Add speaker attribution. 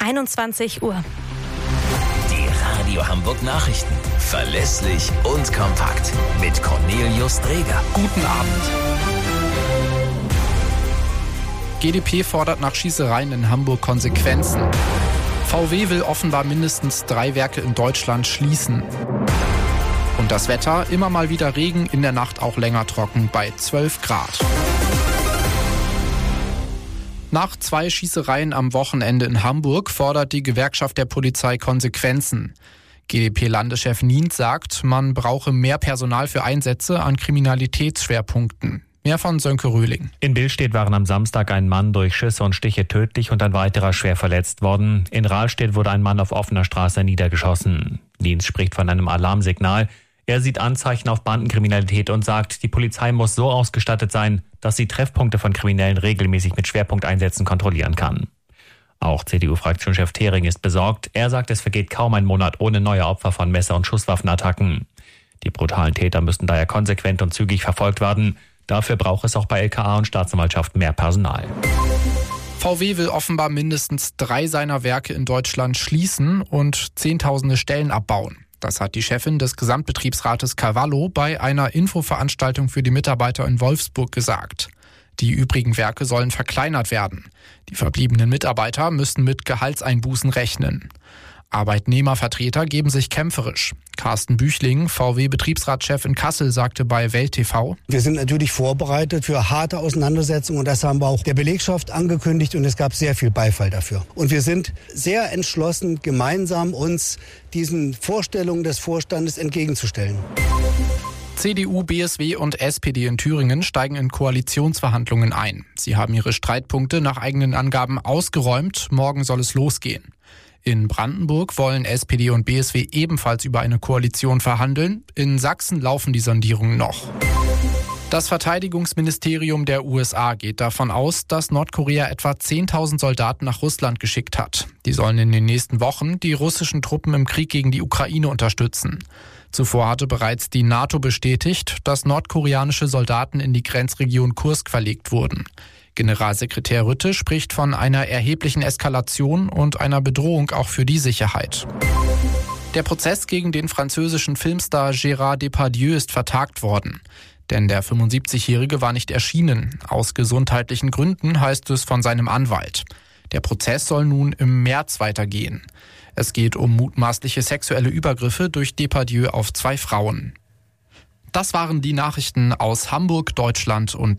Speaker 1: 21 Uhr.
Speaker 2: Die Radio Hamburg Nachrichten. Verlässlich und kompakt. Mit Cornelius Dreger.
Speaker 3: Guten Abend. GdP fordert nach Schießereien in Hamburg Konsequenzen. VW will offenbar mindestens 3 Werke in Deutschland schließen. Und das Wetter, immer mal wieder Regen, in der Nacht auch länger trocken bei 12 Grad. Nach 2 Schießereien am Wochenende in Hamburg fordert die Gewerkschaft der Polizei Konsequenzen. GdP-Landeschef Nienz sagt, man brauche mehr Personal für Einsätze an Kriminalitätsschwerpunkten. Mehr von Sönke Röhling.
Speaker 4: In Billstedt waren am Samstag ein Mann durch Schüsse und Stiche tödlich und ein weiterer schwer verletzt worden. In Rahlstedt wurde ein Mann auf offener Straße niedergeschossen. Nienz spricht von einem Alarmsignal. Er sieht Anzeichen auf Bandenkriminalität und sagt, die Polizei muss so ausgestattet sein, dass sie Treffpunkte von Kriminellen regelmäßig mit Schwerpunkteinsätzen kontrollieren kann. Auch CDU-Fraktionschef Thering ist besorgt. Er sagt, es vergeht kaum ein Monat ohne neue Opfer von Messer- und Schusswaffenattacken. Die brutalen Täter müssten daher konsequent und zügig verfolgt werden. Dafür braucht es auch bei LKA und Staatsanwaltschaft mehr Personal.
Speaker 3: VW will offenbar mindestens 3 seiner Werke in Deutschland schließen und Zehntausende Stellen abbauen. Das hat die Chefin des Gesamtbetriebsrates Cavallo bei einer Infoveranstaltung für die Mitarbeiter in Wolfsburg gesagt. Die übrigen Werke sollen verkleinert werden. Die verbliebenen Mitarbeiter müssen mit Gehaltseinbußen rechnen. Arbeitnehmervertreter geben sich kämpferisch. Carsten Büchling, VW-Betriebsratschef in Kassel, sagte bei Welt TV:
Speaker 5: Wir sind natürlich vorbereitet für harte Auseinandersetzungen und das haben wir auch der Belegschaft angekündigt und es gab sehr viel Beifall dafür. Und wir sind sehr entschlossen, gemeinsam uns diesen Vorstellungen des Vorstandes entgegenzustellen.
Speaker 3: CDU, BSW und SPD in Thüringen steigen in Koalitionsverhandlungen ein. Sie haben ihre Streitpunkte nach eigenen Angaben ausgeräumt. Morgen soll es losgehen. In Brandenburg wollen SPD und BSW ebenfalls über eine Koalition verhandeln. In Sachsen laufen die Sondierungen noch. Das Verteidigungsministerium der USA geht davon aus, dass Nordkorea etwa 10.000 Soldaten nach Russland geschickt hat. Die sollen in den nächsten Wochen die russischen Truppen im Krieg gegen die Ukraine unterstützen. Zuvor hatte bereits die NATO bestätigt, dass nordkoreanische Soldaten in die Grenzregion Kursk verlegt wurden. Generalsekretär Rütte spricht von einer erheblichen Eskalation und einer Bedrohung auch für die Sicherheit. Der Prozess gegen den französischen Filmstar Gérard Depardieu ist vertagt worden. Denn der 75-Jährige war nicht erschienen. Aus gesundheitlichen Gründen, heißt es von seinem Anwalt. Der Prozess soll nun im März weitergehen. Es geht um mutmaßliche sexuelle Übergriffe durch Depardieu auf 2 Frauen. Das waren die Nachrichten aus Hamburg, Deutschland und